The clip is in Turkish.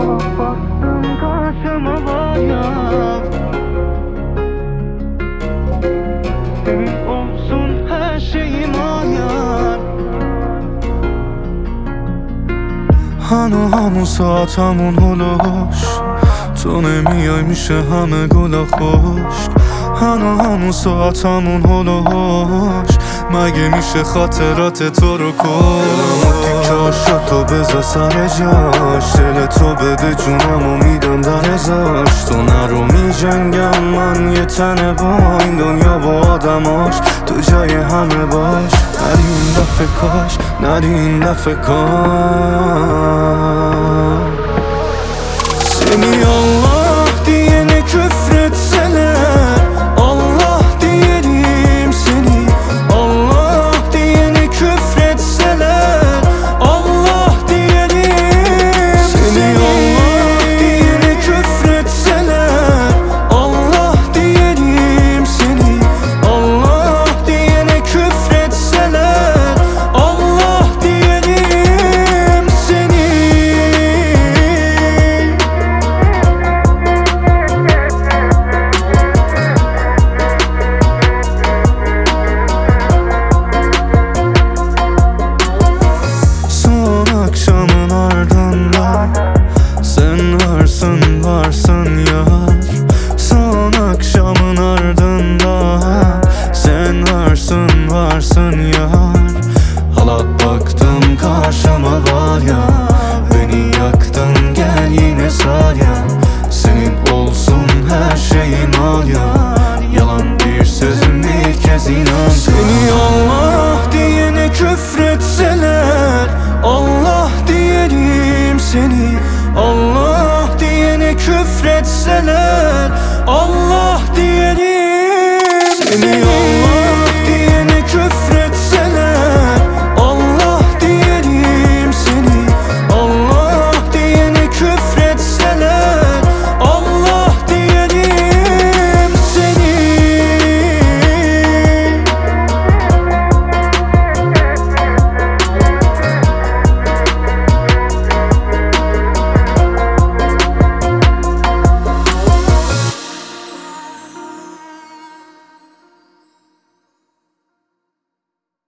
Baktım karşıma var ya, senin olsun her şeyim ayar. هنو همون ساعت همون هلوش تو نمیای میشه همه گلا خشک هنو همون ساعت همون هلوش مگه میشه خاطرات تو رو کش تیکاشو تو بذار سر جاش دل تو بده جونمو میدم در ازاش تو نرو میجنگم من یه تنه با این دنیا و آدماش تو جای همه باش نری این دفعه کاش نری این دفعه کاش Seni Allah diyene küfretseler Allah diyelim seni Allah diyene küfretseler Allah diyelim seni Allah diyene küfretseler Allah diyelim seni Allah diyene küfretseler Allah diyelim seni. Akşamın ardından sen varsın varsın yar. Son akşamın ardından sen varsın varsın yar. Hala baktım karşıma var ya, beni yaktın gel yine sar ya. Senin olsun her şeyim al ya, yalan bir sözüm ilk kez inan. Seni Allah diyene küfretseler Allah diyelim seni Allah diyene küfretseler Allah diyelim seni Allah